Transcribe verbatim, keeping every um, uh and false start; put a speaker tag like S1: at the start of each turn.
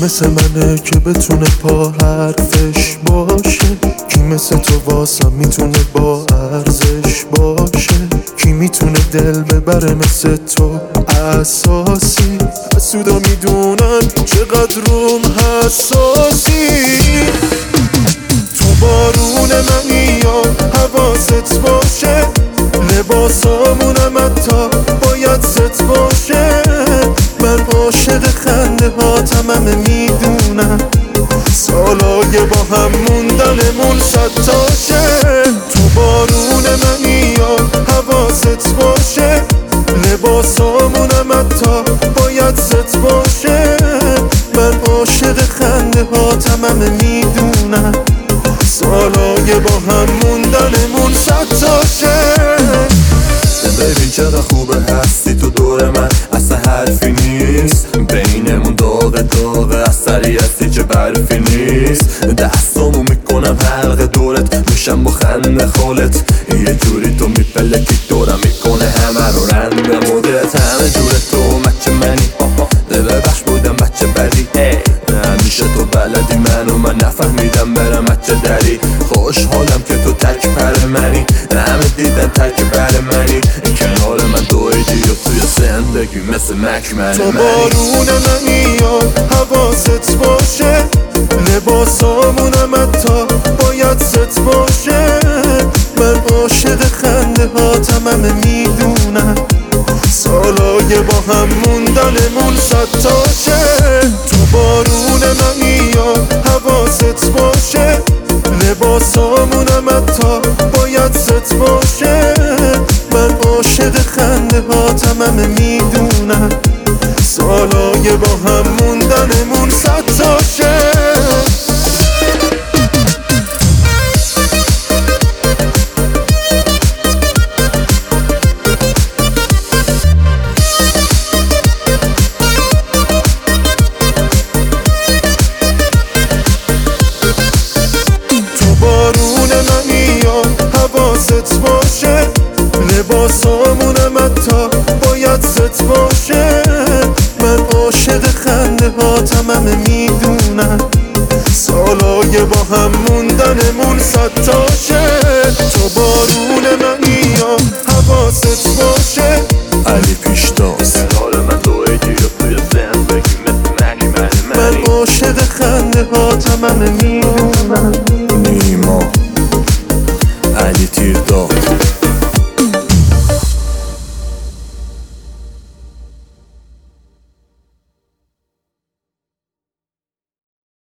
S1: مثل منه که بتونه پا حرفش باشه؟ کی مثل تو واسم میتونه با ارزش باشه؟ کی میتونه دل ببره مثل تو اساسی؟ حسودا میدونن چقدر روم حساسی. تو بارون منی یا حواست باشه، لباسامونم حتی باید ست باشه. من عاشق خنده هاتم همه میدونم، سالای با هم موندنمون صد تاشه. تو بارون منی یا حواست باشه، لباسامونم حتی باید ست باشه. من عاشق خنده هاتم همه میدونم، سالای با هم موندنمون صد تاشه.
S2: ببین چقدر خوبه هستی تو دور من، اصلا حرفی نیست بینمون، داغ داغ اثری هستی چه برفی نیست. دستامو میکنم حلقه دورت، میشم با خنده خالت، یه جوری تو میپلکی دورم میکنه همه رو رنگ مدت. همه جور تو مچه منی، دل بخش بودم بچه بدی، همیشه تو بلدی منو من نفهمیدم برم بچه دری. خوشحالم که تو تک پر منی، همه دیدن تک بر منی، کنار من دویدی و توی زندگی مثل مکمل
S1: تو
S2: منی.
S1: بارون منی یا حواست باشه، لباسامونم حتی باید ست باشه. من عاشق خنده هاتم همه میدونم، سالای با هم موندنمون صد تاشه. تو بارون منی یا حواست باشه، لباسامونم حتی باید ست باشه. من عاشق خنده هاتم همه میدونم، سالای با هم موندنمون صد تاشه. حواست باشه، لباسامونم حتی باید ست باشه. من عاشق خنده هاتم همه میدونم، سالای با هم موندنمون صد تاشه. تو بارون من